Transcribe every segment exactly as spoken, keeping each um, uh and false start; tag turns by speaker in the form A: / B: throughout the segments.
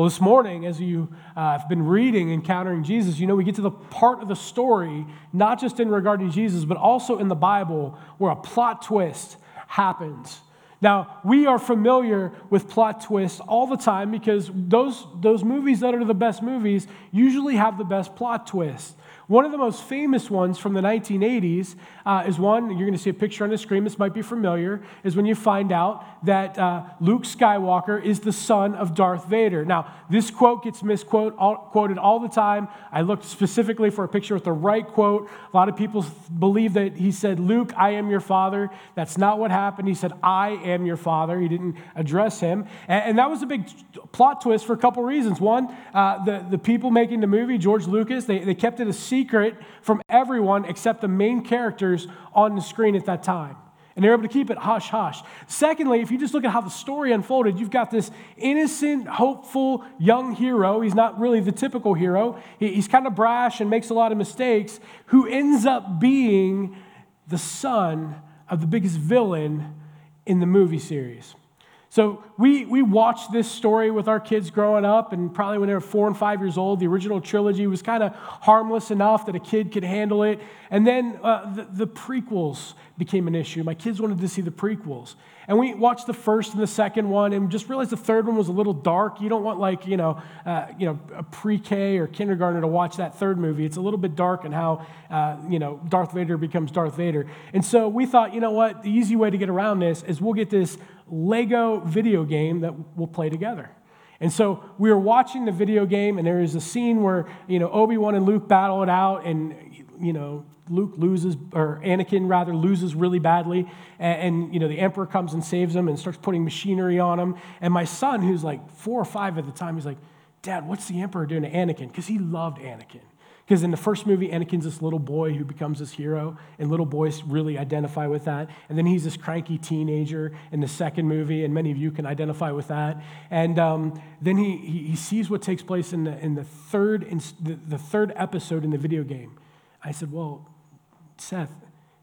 A: Well, this morning, as you uh, have been reading Encountering Jesus, you know we get to the part of the story, not just in regarding Jesus, but also in the Bible, where a plot twist happens. Now, we are familiar with plot twists all the time because those, those movies that are the best movies usually have the best plot twists. One of the most famous ones from the nineteen eighties uh, is one, you're going to see a picture on the screen, this might be familiar, is when you find out that uh, Luke Skywalker is the son of Darth Vader. Now, this quote gets misquoted all, quoted all the time. I looked specifically for a picture with the right quote. A lot of people believe that he said, Luke, I am your father. That's not what happened. He said, I am your father. He didn't address him. And, and that was a big plot twist for a couple reasons. One, uh, the, the people making the movie, George Lucas, they, they kept it a secret from everyone except the main characters on the screen at that time. And they're able to keep it hush-hush. Secondly, if you just look at how the story unfolded, you've got this innocent, hopeful, young hero. He's not really the typical hero. He's kind of brash and makes a lot of mistakes, who ends up being the son of the biggest villain in the movie series. So we we watched this story with our kids growing up, and probably when they were four and five years old, the original trilogy was kind of harmless enough that a kid could handle it. And then uh, the, the prequels became an issue. My kids wanted to see the prequels. And we watched the first and the second one and just realized the third one was a little dark. You don't want like, you know, uh, you know, a pre-K or kindergartner to watch that third movie. It's a little bit dark in how, uh, you know, Darth Vader becomes Darth Vader. And so we thought, you know what, the easy way to get around this is we'll get this Lego video game that we'll play together. And so we were watching the video game, and there is a scene where, you know, Obi-Wan and Luke battle it out, and, you know, Luke loses, or Anakin rather, loses really badly, and, and, you know, the Emperor comes and saves him and starts putting machinery on him. And my son, who's like four or five at the time, he's like, Dad, what's the Emperor doing to Anakin? Because he loved Anakin. Because in the first movie, Anakin's this little boy who becomes this hero, and little boys really identify with that. And then he's this cranky teenager in the second movie, and many of you can identify with that. And um, then he, he he sees what takes place in the in the third in the, the third episode in the video game. I said, well, Seth,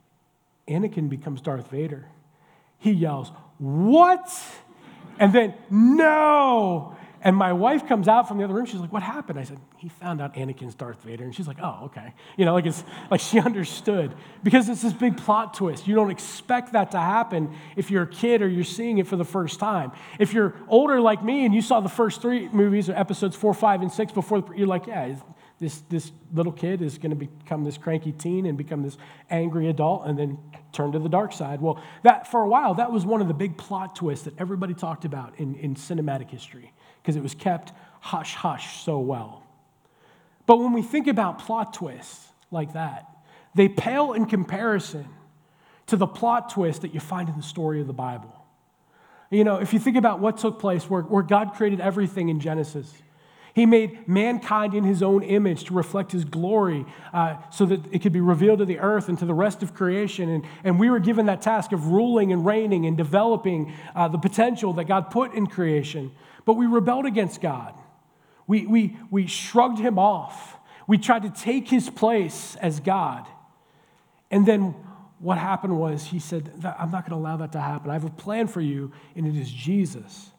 A: Anakin becomes Darth Vader. He yells, what? And then, no! And my wife comes out from the other room. She's like, what happened? I said, he found out Anakin's Darth Vader. And she's like, oh, okay. You know, like it's like she understood. Because it's this big plot twist. You don't expect that to happen if you're a kid or you're seeing it for the first time. If you're older like me and you saw the first three movies or episodes four, five, and six before, you're like, yeah, this, this little kid is going to become this cranky teen and become this angry adult and then turn to the dark side. Well, that for a while, that was one of the big plot twists that everybody talked about in, in cinematic history, because it was kept hush-hush so well. But when we think about plot twists like that, they pale in comparison to the plot twist that you find in the story of the Bible. You know, if you think about what took place where, where God created everything in Genesis, He made mankind in His own image to reflect His glory uh, so that it could be revealed to the earth and to the rest of creation. And, and we were given that task of ruling and reigning and developing uh, the potential that God put in creation. But we rebelled against God. We, we, we shrugged Him off. We tried to take His place as God. And then what happened was He said, I'm not going to allow that to happen. I have a plan for you, and it is Jesus.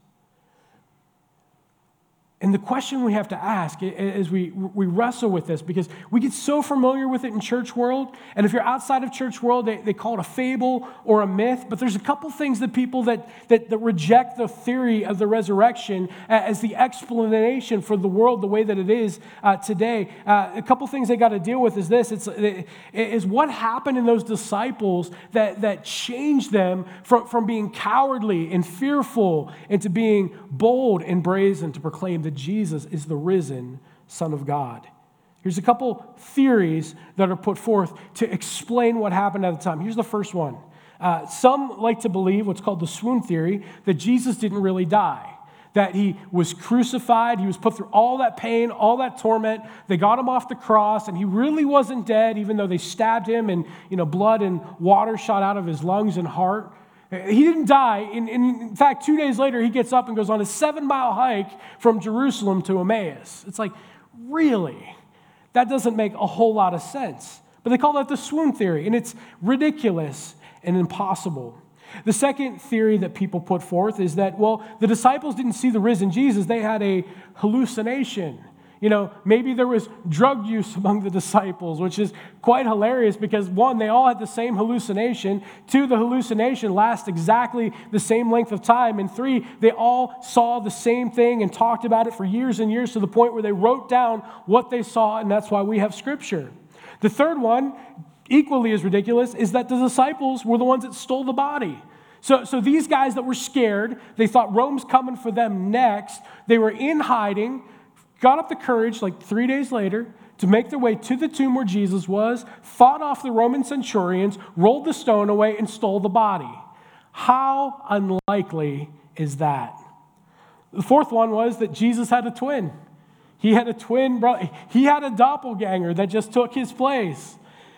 A: And the question we have to ask as we, we wrestle with this, because we get so familiar with it in church world, and if you're outside of church world, they, they call it a fable or a myth, but there's a couple things that people that, that, that reject the theory of the resurrection as the explanation for the world the way that it is uh, today. Uh, a couple things they got to deal with is this, it's, it, is what happened in those disciples that, that changed them from, from being cowardly and fearful into being bold and brazen to proclaim the that Jesus is the risen Son of God. Here's a couple theories that are put forth to explain what happened at the time. Here's the first one. Uh, some like to believe what's called the swoon theory, that Jesus didn't really die, that He was crucified, He was put through all that pain, all that torment. They got Him off the cross, and He really wasn't dead, even though they stabbed Him, and you know, blood and water shot out of His lungs and heart. He didn't die. In, in fact, two days later, He gets up and goes on a seven-mile hike from Jerusalem to Emmaus. It's like, really? That doesn't make a whole lot of sense. But they call that the swoon theory, and it's ridiculous and impossible. The second theory that people put forth is that, well, the disciples didn't see the risen Jesus. They had a hallucination. You know, maybe there was drug use among the disciples, which is quite hilarious because, one, they all had the same hallucination. Two, the hallucination lasts exactly the same length of time. And three, they all saw the same thing and talked about it for years and years to the point where they wrote down what they saw, and that's why we have Scripture. The third one, equally as ridiculous, is that the disciples were the ones that stole the body. So, so these guys that were scared, they thought Rome's coming for them next. They were in hiding, got up the courage like three days later to make their way to the tomb where Jesus was, fought off the Roman centurions, rolled the stone away, and stole the body. How unlikely is that? The fourth one was that Jesus had a twin. He had a twin brother. He had a doppelganger that just took his place.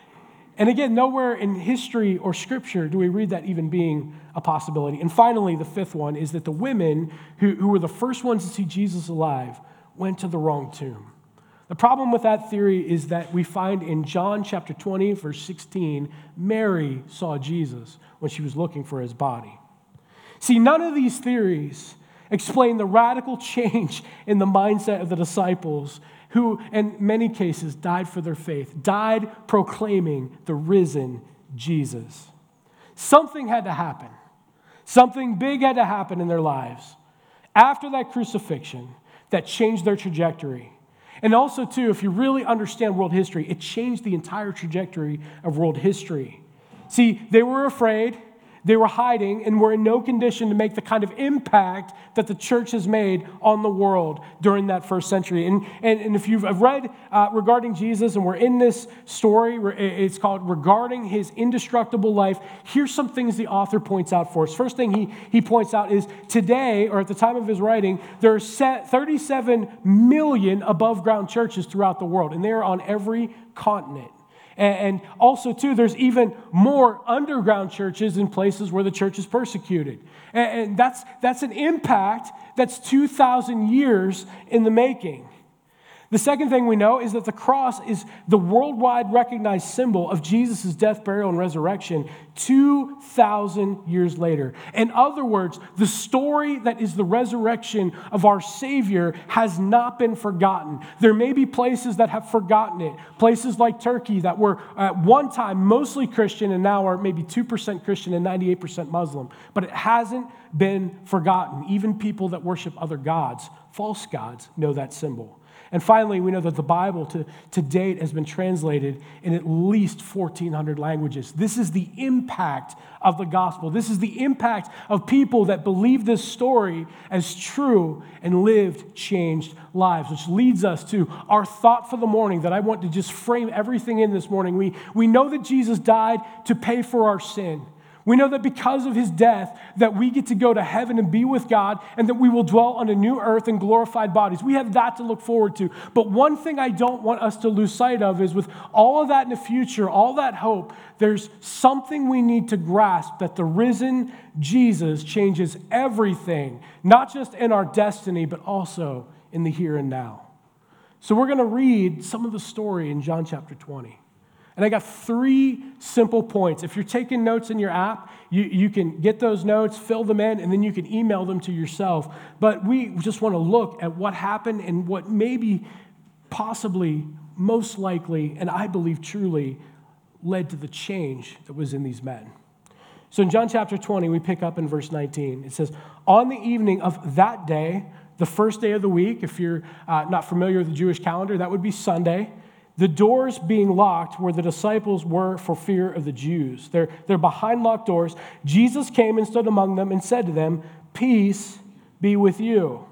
A: And again, nowhere in history or Scripture do we read that even being a possibility. And finally, the fifth one is that the women who, who were the first ones to see Jesus alive went to the wrong tomb. The problem with that theory is that we find in John chapter twenty, verse sixteen, Mary saw Jesus when she was looking for his body. See, none of these theories explain the radical change in the mindset of the disciples who, in many cases, died for their faith, died proclaiming the risen Jesus. Something had to happen. Something big had to happen in their lives after that crucifixion that changed their trajectory. And also, too, if you really understand world history, it changed the entire trajectory of world history. See, they were afraid, they were hiding, and were in no condition to make the kind of impact that the church has made on the world during that first century. And, and, and if you've read uh, regarding Jesus, and we're in this story, it's called Regarding His Indestructible Life, here's some things the author points out for us. First thing he, he points out is today, or at the time of his writing, there are thirty-seven million above-ground churches throughout the world, and they are on every continent. And also, too, there's even more underground churches in places where the church is persecuted. And that's, that's an impact that's two thousand years in the making. The second thing we know is that the cross is the worldwide recognized symbol of Jesus' death, burial, and resurrection two thousand years later. In other words, the story that is the resurrection of our Savior has not been forgotten. There may be places that have forgotten it, places like Turkey that were at one time mostly Christian and now are maybe two percent Christian and ninety-eight percent Muslim, but it hasn't been forgotten. Even people that worship other gods, false gods, know that symbol. And finally, we know that the Bible to, to date has been translated in at least fourteen hundred languages. This is the impact of the gospel. This is the impact of people that believe this story as true and lived changed lives, which leads us to our thought for the morning that I want to just frame everything in this morning. We, we know that Jesus died to pay for our sin. We know that because of his death, that we get to go to heaven and be with God, and that we will dwell on a new earth in glorified bodies. We have that to look forward to. But one thing I don't want us to lose sight of is with all of that in the future, all that hope, there's something we need to grasp, that the risen Jesus changes everything, not just in our destiny, but also in the here and now. So we're going to read some of the story in John chapter twenty. And I got three simple points. If you're taking notes in your app, you, you can get those notes, fill them in, and then you can email them to yourself. But we just want to look at what happened and what maybe, possibly, most likely, and I believe truly, led to the change that was in these men. So in John chapter twenty, we pick up in verse nineteen. It says, on the evening of that day, the first day of the week, if you're uh, not familiar with the Jewish calendar, that would be Sunday, the doors being locked where the disciples were for fear of the Jews. They're, they're behind locked doors. Jesus came and stood among them and said to them, peace be with you.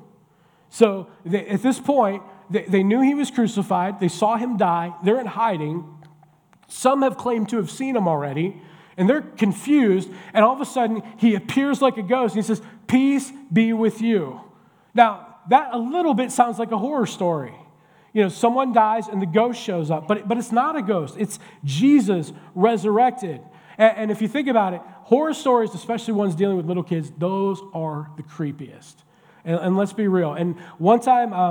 A: So they, at this point, they, they knew he was crucified. They saw him die. They're in hiding. Some have claimed to have seen him already, and they're confused. And all of a sudden, he appears like a ghost, and he says, peace be with you. Now, that a little bit sounds like a horror story. You know, someone dies and the ghost shows up, but, but it's not a ghost. It's Jesus resurrected. And, and if you think about it, horror stories, especially ones dealing with little kids, those are the creepiest. And, and let's be real. And one time, um,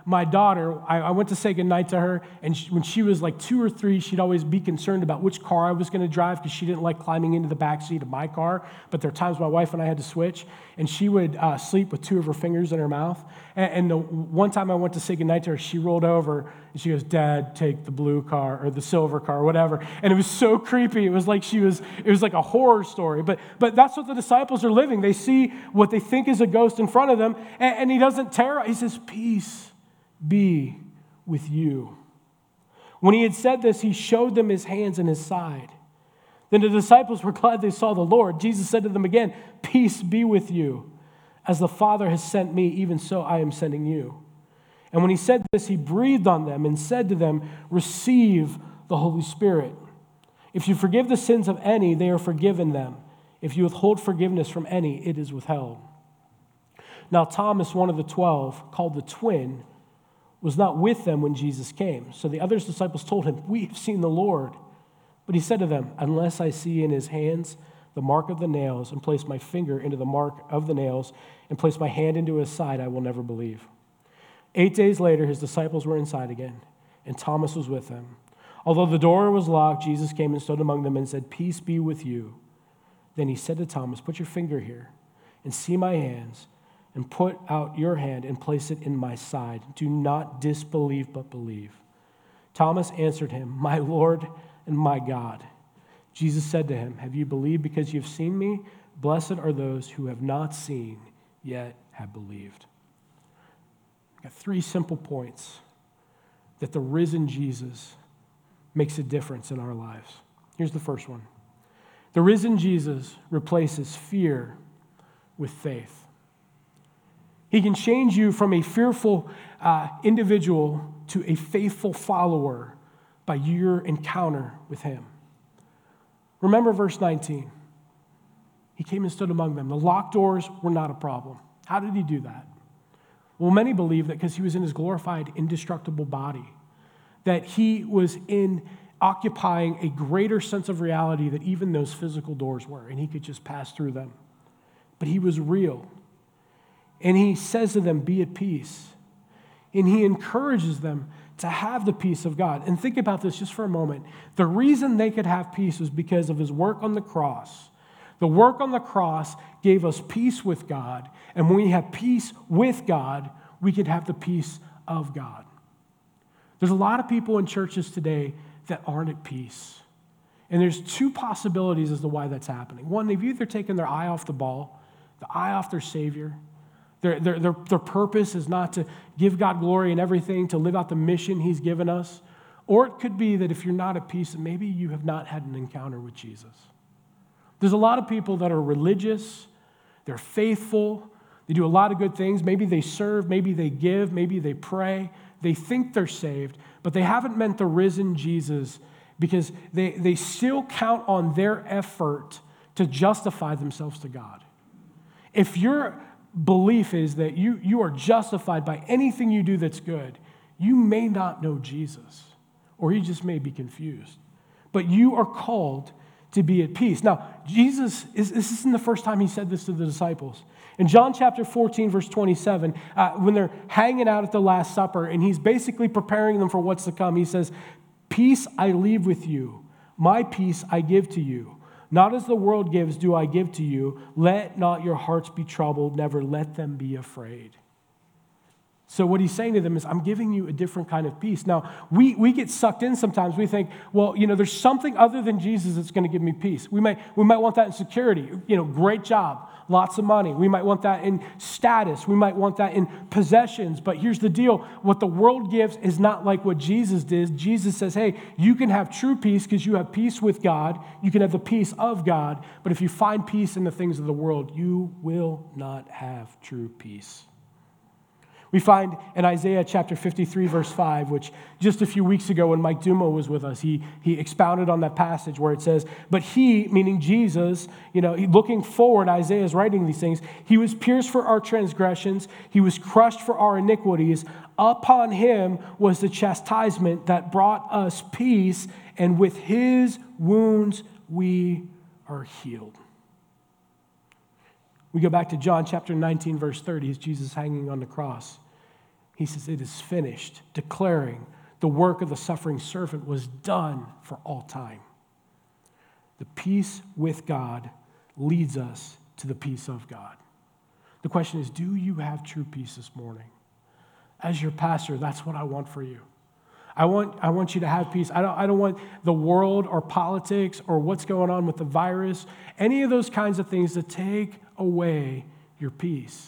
A: my daughter, I, I went to say goodnight to her, and she, when she was like two or three, she'd always be concerned about which car I was going to drive because she didn't like climbing into the back seat of my car, but there are times my wife and I had to switch, and she would uh, sleep with two of her fingers in her mouth. And, and the one time I went to say goodnight to her, she rolled over, and she goes, "Dad, take the blue car or the silver car," or whatever. And it was so creepy. It was like she was, it was like a horror story. But but that's what the disciples are living. They see what they think is a ghost in front of them, and, and he doesn't terrorize. He says, "Peace be with you." When he had said this, he showed them his hands and his side. Then the disciples were glad they saw the Lord. Jesus said to them again, "Peace be with you. As the Father has sent me, even so I am sending you." And when he said this, he breathed on them and said to them, "Receive the Holy Spirit. If you forgive the sins of any, they are forgiven them. If you withhold forgiveness from any, it is withheld." Now Thomas, one of the twelve, called the twin, was not with them when Jesus came. So the other disciples told him, "We have seen the Lord." But he said to them, "Unless I see in his hands the mark of the nails, and place my finger into the mark of the nails, and place my hand into his side, I will never believe." Eight days later, his disciples were inside again, and Thomas was with them. Although the door was locked, Jesus came and stood among them and said, "Peace be with you." Then he said to Thomas, "Put your finger here and see my hands, and put out your hand and place it in my side. Do not disbelieve, but believe." Thomas answered him, "My Lord and my God." Jesus said to him, "Have you believed because you have seen me? Blessed are those who have not seen, yet have believed." I've got three simple points that the risen Jesus makes a difference in our lives. Here's the first one. The risen Jesus replaces fear with faith. He can change you from a fearful uh, individual to a faithful follower by your encounter with him. Remember verse nineteen. He came and stood among them. The locked doors were not a problem. How did he do that? Well, many believe that because he was in his glorified, indestructible body, that he was in occupying a greater sense of reality that even those physical doors were, and he could just pass through them. But he was real. And he says to them, "Be at peace." And he encourages them to have the peace of God. And think about this just for a moment. The reason they could have peace was because of his work on the cross. The work on the cross gave us peace with God. And when we have peace with God, we could have the peace of God. There's a lot of people in churches today that aren't at peace. And there's two possibilities as to why that's happening. One, they've either taken their eye off the ball, the eye off their Savior. Their, their, their, their purpose is not to give God glory in everything, to live out the mission he's given us. Or it could be that if you're not at peace, maybe you have not had an encounter with Jesus. There's a lot of people that are religious, they're faithful, they do a lot of good things. Maybe they serve, maybe they give, maybe they pray. They think they're saved, but they haven't met the risen Jesus because they, they still count on their effort to justify themselves to God. If your belief is that you, you are justified by anything you do that's good, you may not know Jesus, or you just may be confused. But you are called to be at peace. Now, Jesus, is, this isn't the first time he said this to the disciples. In John chapter fourteen, verse twenty-seven, uh, when they're hanging out at the Last Supper, and he's basically preparing them for what's to come, he says, "Peace I leave with you, my peace I give to you. Not as the world gives do I give to you. Let not your hearts be troubled, never let them be afraid." So what he's saying to them is, I'm giving you a different kind of peace. Now, we, we get sucked in sometimes. We think, well, you know, there's something other than Jesus that's going to give me peace. We might, we might want that in security. You know, great job, lots of money. We might want that in status. We might want that in possessions. But here's the deal. What the world gives is not like what Jesus did. Jesus says, hey, you can have true peace because you have peace with God. You can have the peace of God. But if you find peace in the things of the world, you will not have true peace. We find in Isaiah chapter fifty-three, verse five, which just a few weeks ago when Mike Dumo was with us, he, he expounded on that passage where it says, but he, meaning Jesus, you know, looking forward, Isaiah is writing these things, he was pierced for our transgressions, he was crushed for our iniquities, upon him was the chastisement that brought us peace, and with his wounds we are healed. We go back to John chapter nineteen, verse thirty, is Jesus hanging on the cross. He says, it is finished, declaring the work of the suffering servant was done for all time. The peace with God leads us to the peace of God. The question is, do you have true peace this morning? As your pastor, that's what I want for you. I want, I want you to have peace. I don't, I don't want the world or politics or what's going on with the virus, any of those kinds of things to take away your peace.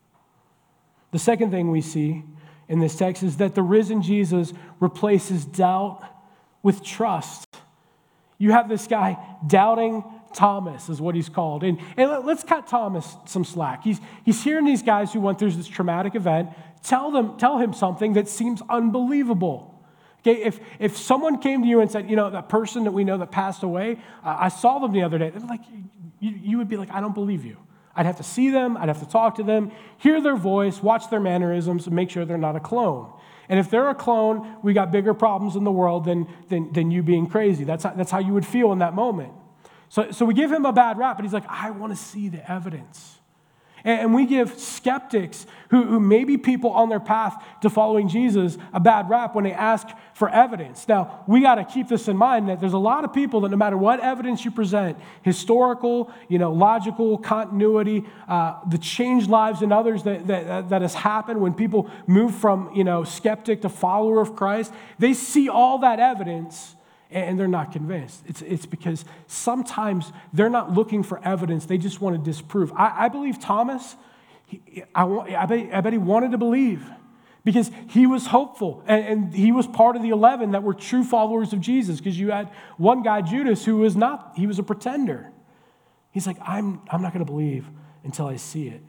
A: The second thing we see in this text is that the risen Jesus replaces doubt with trust. You have this guy, doubting Thomas is what he's called. And, and let's cut Thomas some slack. He's, he's hearing these guys who went through this traumatic event tell them, tell him something that seems unbelievable. Okay, if, if someone came to you and said, you know, that person that we know that passed away, uh, I saw them the other day, like, you, you would be like, I don't believe you. I'd have to see them, I'd have to talk to them, hear their voice, watch their mannerisms, and make sure they're not a clone. And if they're a clone, we got bigger problems in the world than, than, than you being crazy. That's how, that's how you would feel in that moment. So, so we give him a bad rap, but he's like, I want to see the evidence. And, and we give skeptics who, who may be people on their path to following Jesus a bad rap when they ask for evidence. Now, we got to keep this in mind that there's a lot of people that no matter what evidence you present, historical, you know, logical, continuity, uh, the changed lives in others that, that, that has happened when people move from, you know, skeptic to follower of Christ, they see all that evidence and they're not convinced. It's, it's because sometimes they're not looking for evidence. They just want to disprove. I, I believe Thomas, he, I, I, bet, I bet he wanted to believe because he was hopeful. And, and he was part of the eleven that were true followers of Jesus, because you had one guy, Judas, who was not, he was a pretender. He's like, I'm, I'm not going to believe until I see it.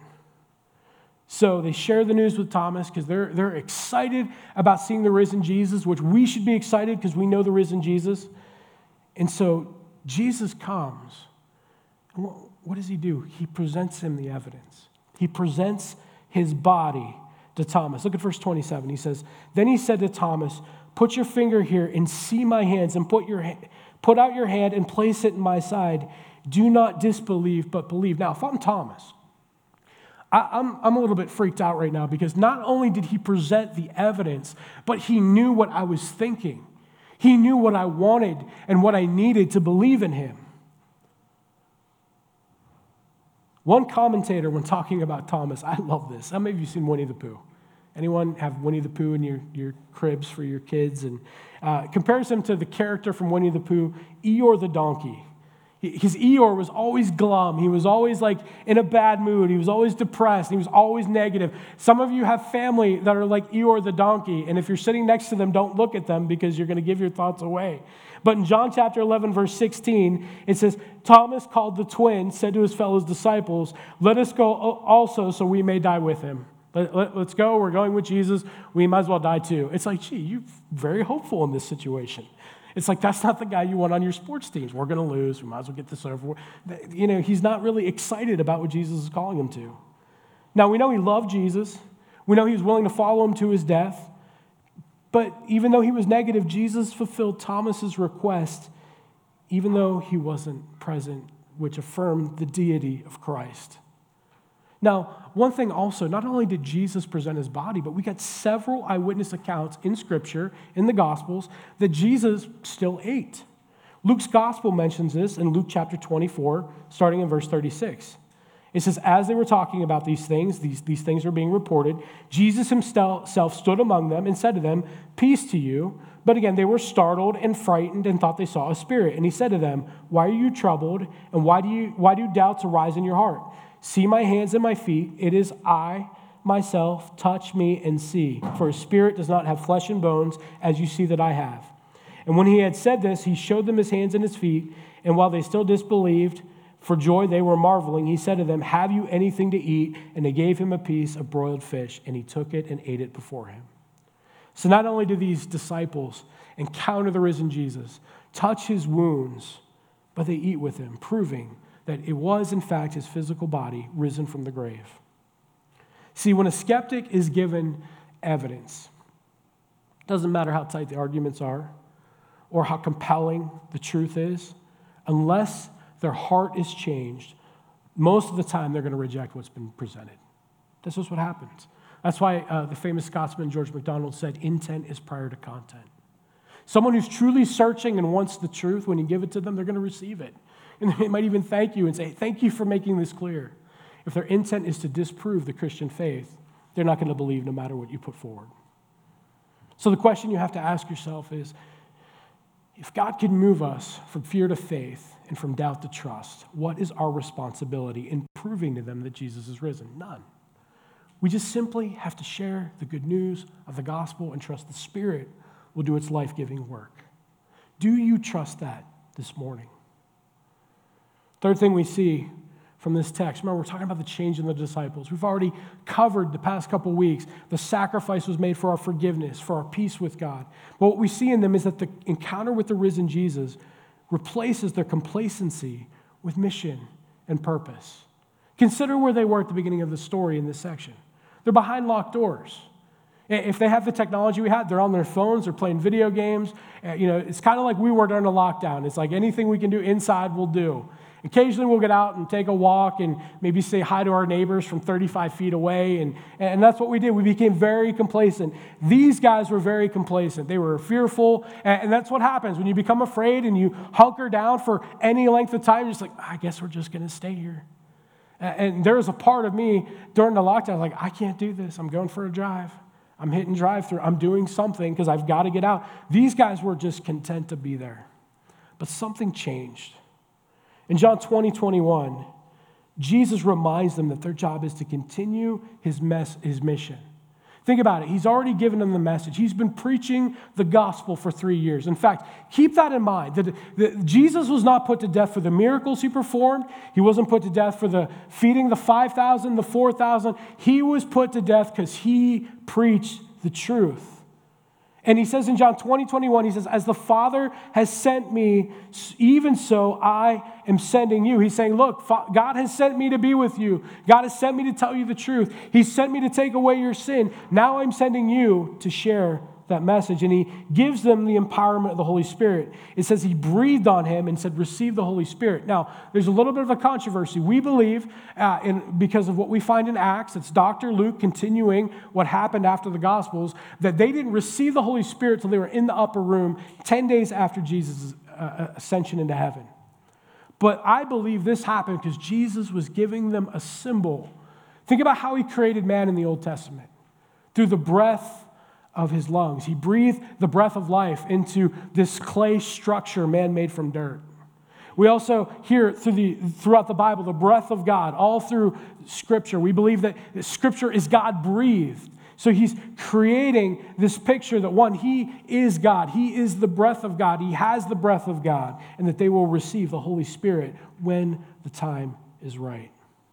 A: So they share the news with Thomas because they're, they're excited about seeing the risen Jesus, which we should be excited because we know the risen Jesus. And so Jesus comes. And what, what does he do? He presents him the evidence. He presents his body to Thomas. Look at verse twenty-seven. He says, then he said to Thomas, put your finger here and see my hands, and put, your, put out your hand and place it in my side. Do not disbelieve, but believe. Now, if I'm Thomas, I, I'm, I'm a little bit freaked out right now because not only did he present the evidence, but he knew what I was thinking. He knew what I wanted and what I needed to believe in him. One commentator, when talking about Thomas, I love this. How many of you seen Winnie the Pooh? Anyone have Winnie the Pooh in your, your cribs for your kids? And uh, compares him to the character from Winnie the Pooh, Eeyore the donkey. His Eeyore was always glum. He was always like in a bad mood. He was always depressed. He was always negative. Some of you have family that are like Eeyore the donkey, and if you're sitting next to them, don't look at them because you're going to give your thoughts away. But in John chapter eleven, verse sixteen, it says, Thomas called the twin, said to his fellow disciples, let us go also so we may die with him. Let, let, let's go. We're going with Jesus. We might as well die too. It's like, gee, you're very hopeful in this situation. It's like, that's not the guy you want on your sports teams. We're going to lose. We might as well get this over with. You know, he's not really excited about what Jesus is calling him to. Now, we know he loved Jesus. We know he was willing to follow him to his death. But even though he was negative, Jesus fulfilled Thomas's request, even though he wasn't present, which affirmed the deity of Christ. Now, one thing also, not only did Jesus present his body, but we got several eyewitness accounts in Scripture, in the Gospels, that Jesus still ate. Luke's Gospel mentions this in Luke chapter twenty-four, starting in verse thirty-six. It says, as they were talking about these things, these, these things were being reported, Jesus himself stood among them and said to them, peace to you. But again, they were startled and frightened and thought they saw a spirit. And he said to them, why are you troubled? And why do you why do doubts arise in your heart? See my hands and my feet. It is I myself. Touch me and see. For a spirit does not have flesh and bones, as you see that I have. And when he had said this, he showed them his hands and his feet. And while they still disbelieved, for joy they were marveling, he said to them, have you anything to eat? And they gave him a piece of broiled fish, and he took it and ate it before him. So not only do these disciples encounter the risen Jesus, touch his wounds, but they eat with him, proving that it was, in fact, his physical body risen from the grave. See, when a skeptic is given evidence, it doesn't matter how tight the arguments are or how compelling the truth is, unless their heart is changed, most of the time they're going to reject what's been presented. This is what happens. That's why uh, the famous Scotsman George MacDonald said, intent is prior to content. Someone who's truly searching and wants the truth, when you give it to them, they're going to receive it. And they might even thank you and say, thank you for making this clear. If their intent is to disprove the Christian faith, they're not going to believe no matter what you put forward. So the question you have to ask yourself is, if God can move us from fear to faith and from doubt to trust, what is our responsibility in proving to them that Jesus is risen? None. We just simply have to share the good news of the gospel and trust the Spirit will do its life-giving work. Do you trust that this morning? Third thing we see from this text, remember, we're talking about the change in the disciples. We've already covered the past couple weeks. The sacrifice was made for our forgiveness, for our peace with God. But what we see in them is that the encounter with the risen Jesus replaces their complacency with mission and purpose. Consider where they were at the beginning of the story in this section. They're behind locked doors. If they have the technology we had, they're on their phones, they're playing video games. You know, it's kind of like we were during the lockdown. It's like anything we can do inside, we'll do. Occasionally we'll get out and take a walk and maybe say hi to our neighbors from thirty-five feet away, and, and that's what we did. We became very complacent. These guys were very complacent. They were fearful, and, and that's what happens. When you become afraid and you hunker down for any length of time, you're just like, I guess we're just going to stay here. And, and there was a part of me during the lockdown, like, I can't do this. I'm going for a drive. I'm hitting drive-through. I'm doing something because I've got to get out. These guys were just content to be there. But something changed. In John twenty, twenty-one, Jesus reminds them that their job is to continue his, mess, his mission. Think about it. He's already given them the message. He's been preaching the gospel for three years. In fact, keep that in mind, that, that Jesus was not put to death for the miracles he performed. He wasn't put to death for the feeding the five thousand, the four thousand. He was put to death because he preached the truth. And he says in John twenty, twenty-one, he says, as the Father has sent me, even so I am sending you. He's saying, look, God has sent me to be with you. God has sent me to tell you the truth. He sent me to take away your sin. Now I'm sending you to share that message. And he gives them the empowerment of the Holy Spirit. It says he breathed on him and said, receive the Holy Spirit. Now, there's a little bit of a controversy. We believe, uh, in, because of what we find in Acts, it's Doctor Luke continuing what happened after the Gospels, that they didn't receive the Holy Spirit till they were in the upper room ten days after Jesus' uh, ascension into heaven. But I believe this happened because Jesus was giving them a symbol. Think about how he created man in the Old Testament. Through the breath of his lungs. He breathed the breath of life into this clay structure man made from dirt. We also hear through the, throughout the Bible the breath of God, all through Scripture. We believe that Scripture is God-breathed. So he's creating this picture that, one, he is God. He is the breath of God. He has the breath of God, and that they will receive the Holy Spirit when the time is right.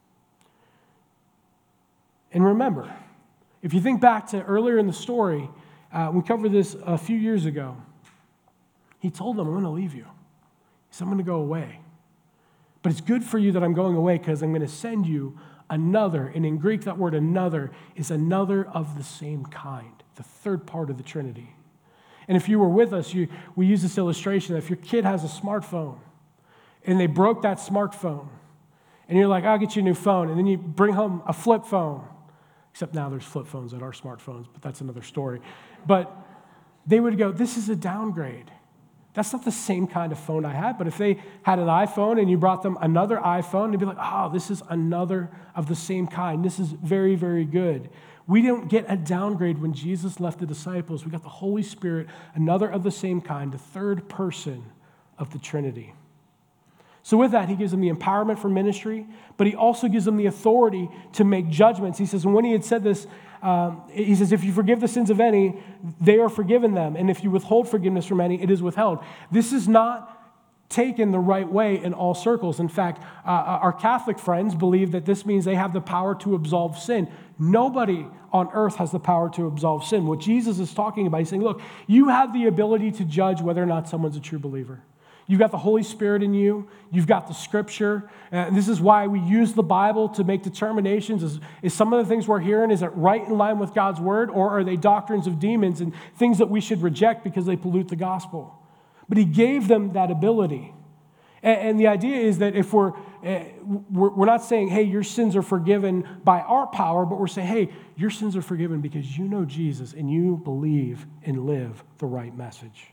A: And remember, if you think back to earlier in the story, uh, we covered this a few years ago. He told them, I'm going to leave you. He said, I'm going to go away. But it's good for you that I'm going away because I'm going to send you another. And in Greek, that word another is another of the same kind, the third part of the Trinity. And if you were with us, you, we use this illustration that if your kid has a smartphone and they broke that smartphone, and you're like, I'll get you a new phone, and then you bring home a flip phone. Except now there's flip phones that are smartphones, but that's another story. But they would go, this is a downgrade. That's not the same kind of phone I had. But if they had an iPhone and you brought them another iPhone, they'd be like, oh, this is another of the same kind. This is very, very good. We don't get a downgrade when Jesus left the disciples. We got the Holy Spirit, another of the same kind, the third person of the Trinity. So with that, he gives them the empowerment for ministry, but he also gives them the authority to make judgments. He says, and when he had said this, um, he says, if you forgive the sins of any, they are forgiven them. And if you withhold forgiveness from any, it is withheld. This is not taken the right way in all circles. In fact, uh, our Catholic friends believe that this means they have the power to absolve sin. Nobody on earth has the power to absolve sin. What Jesus is talking about, he's saying, look, you have the ability to judge whether or not someone's a true believer. You've got the Holy Spirit in you. You've got the Scripture. And this is why we use the Bible to make determinations. Is, is some of the things we're hearing, is it right in line with God's Word? Or are they doctrines of demons and things that we should reject because they pollute the gospel? But he gave them that ability. And, and the idea is that if we're, uh, we're, we're not saying, hey, your sins are forgiven by our power, but we're saying, hey, your sins are forgiven because you know Jesus and you believe and live the right message.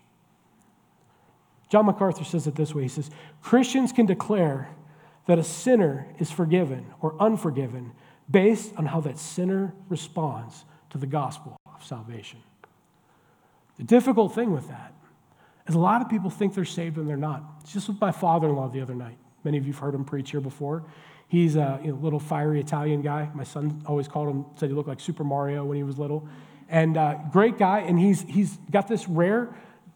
A: John MacArthur says it this way. He says, Christians can declare that a sinner is forgiven or unforgiven based on how that sinner responds to the gospel of salvation. The difficult thing with that is a lot of people think they're saved when they're not. It's just with my father-in-law the other night. Many of you have heard him preach here before. He's a you know, little fiery Italian guy. My son always called him, said he looked like Super Mario when he was little. And uh, great guy, and he's he's got this rare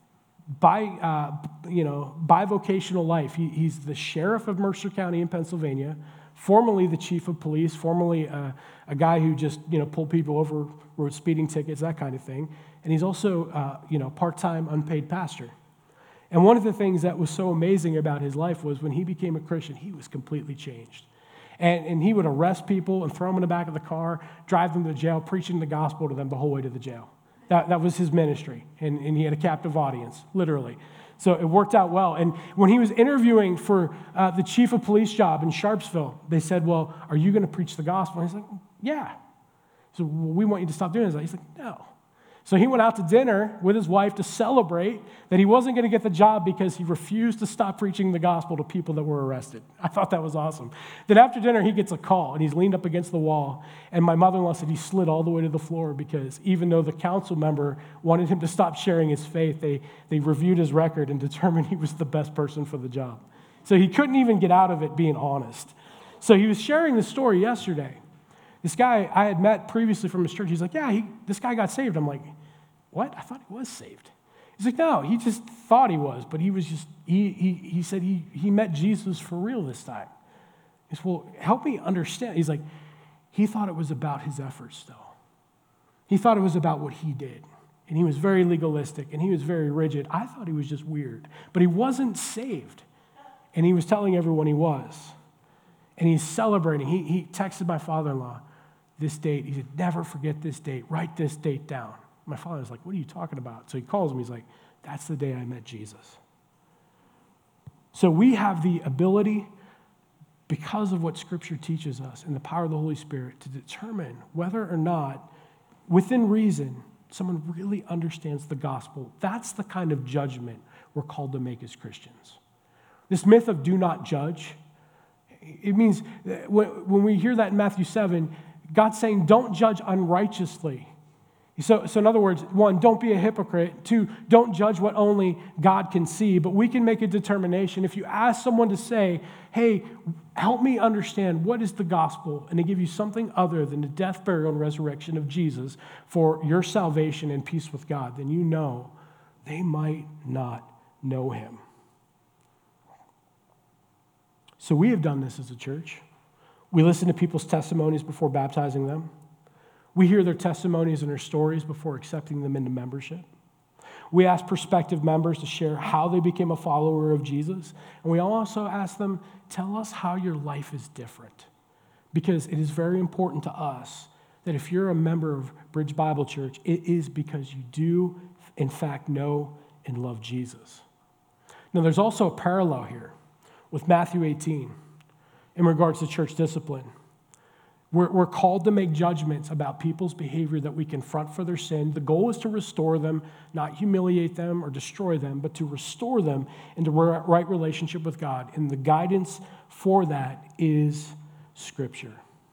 A: By, uh, you know, bivocational life. He, he's the sheriff of Mercer County in Pennsylvania, formerly the chief of police, formerly uh, a guy who just, you know, pulled people over, wrote speeding tickets, that kind of thing. And he's also, uh, you know, part-time unpaid pastor. And one of the things that was so amazing about his life was when he became a Christian, he was completely changed. And, and he would arrest people and throw them in the back of the car, drive them to jail, preaching the gospel to them the whole way to the jail. That, that was his ministry, and, and he had a captive audience, literally. So it worked out well. And when he was interviewing for uh, the chief of police job in Sharpsville, they said, well, are you going to preach the gospel? And he's like, yeah. So well, we want you to stop doing this. He's like, no. So he went out to dinner with his wife to celebrate that he wasn't going to get the job because he refused to stop preaching the gospel to people that were arrested. I thought that was awesome. Then after dinner, he gets a call, and he's leaned up against the wall. And my mother-in-law said he slid all the way to the floor because even though the council member wanted him to stop sharing his faith, they, they reviewed his record and determined he was the best person for the job. So he couldn't even get out of it being honest. So he was sharing the story yesterday. This guy I had met previously from his church, he's like, yeah, he, this guy got saved. I'm like, what? I thought he was saved. He's like, no, he just thought he was, but he was just, he he he said he he met Jesus for real this time. He said, well, help me understand. He's like, he thought it was about his efforts, though. He thought it was about what he did. And he was very legalistic, and he was very rigid. I thought he was just weird, but he wasn't saved. And he was telling everyone he was. And he's celebrating. He, he texted my father-in-law this date. He said, never forget this date. Write this date down. My father was like, what are you talking about? So he calls me. He's like, that's the day I met Jesus. So we have the ability, because of what Scripture teaches us and the power of the Holy Spirit, to determine whether or not, within reason, someone really understands the gospel. That's the kind of judgment we're called to make as Christians. This myth of do not judge, it means when we hear that in Matthew seven, God's saying don't judge unrighteously. So, so in other words, one, don't be a hypocrite. Two, don't judge what only God can see. But we can make a determination. If you ask someone to say, hey, help me understand what is the gospel, and they give you something other than the death, burial, and resurrection of Jesus for your salvation and peace with God, then you know they might not know him. So we have done this as a church. We listen to people's testimonies before baptizing them. We hear their testimonies and their stories before accepting them into membership. We ask prospective members to share how they became a follower of Jesus. And we also ask them, tell us how your life is different. Because it is very important to us that if you're a member of Bridge Bible Church, it is because you do, in fact, know and love Jesus. Now, there's also a parallel here with Matthew eighteen in regards to church discipline. We're, we're called to make judgments about people's behavior that we confront for their sin. The goal is to restore them, not humiliate them or destroy them, but to restore them into right relationship with God. And the guidance for that is Scripture.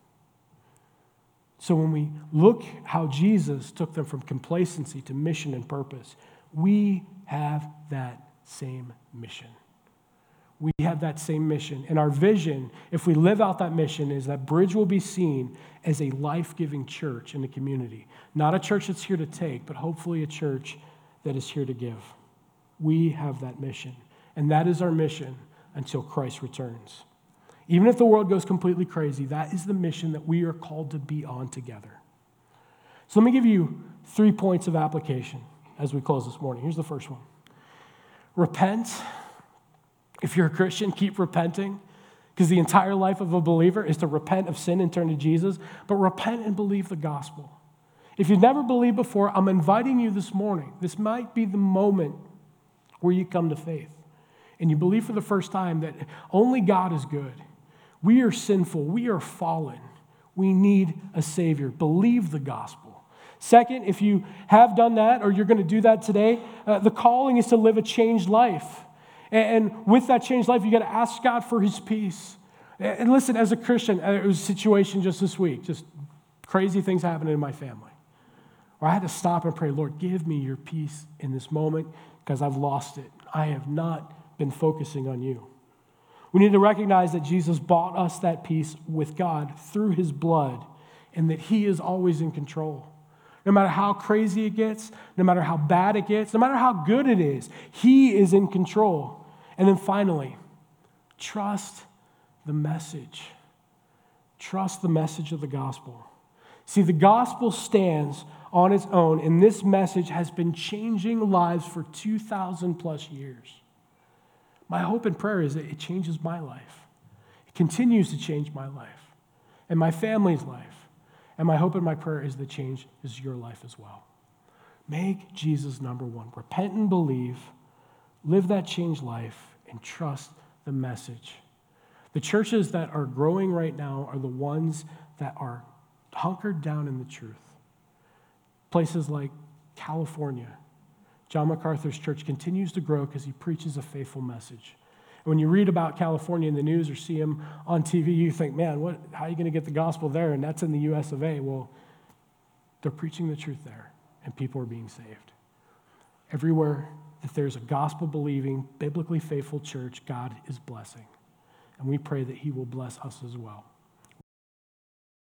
A: So when we look how Jesus took them from complacency to mission and purpose, we have that same mission. We have that same mission. And our vision, if we live out that mission, is that Bridge will be seen as a life-giving church in the community. Not a church that's here to take, but hopefully a church that is here to give. We have that mission. And that is our mission until Christ returns. Even if the world goes completely crazy, that is the mission that we are called to be on together. So let me give you three points of application as we close this morning. Here's the first one. Repent. If you're a Christian, keep repenting, because the entire life of a believer is to repent of sin and turn to Jesus, but repent and believe the gospel. If you've never believed before, I'm inviting you this morning. This might be the moment where you come to faith. and you believe for the first time that only God is good, we are sinful, we are fallen, we need a Savior, believe the gospel. Second, if you have done that or you're going to do that today, uh, the calling is to live a changed life. And, and with that changed life, you got to ask God for his peace. And, and listen, as a Christian, uh, it was a situation just this week, just crazy things happening in my family, where I had to stop and pray, Lord, give me your peace in this moment because I've lost it. I have not been focusing on you. We need to recognize that Jesus bought us that peace with God through his blood and that he is always in control. No matter how crazy it gets, no matter how bad it gets, no matter how good it is, he is in control. And then finally, trust the message. Trust the message of the gospel. See, the gospel stands on its own, and this message has been changing lives for two thousand plus years. My hope and prayer is that it changes my life. It continues to change my life and my family's life. And my hope and my prayer is that change is your life as well. Make Jesus number one. Repent and believe, live that changed life, and trust the message. The churches that are growing right now are the ones that are hunkered down in the truth. Places like California, John MacArthur's church continues to grow because he preaches a faithful message. And when you read about California in the news or see him on T V, you think, man, what, how are you going to get the gospel there? And that's in the U S of A. Well, they're preaching the truth there, and people are being saved. Everywhere that there's a gospel-believing, biblically faithful church, God is blessing. And we pray that he will bless us as well.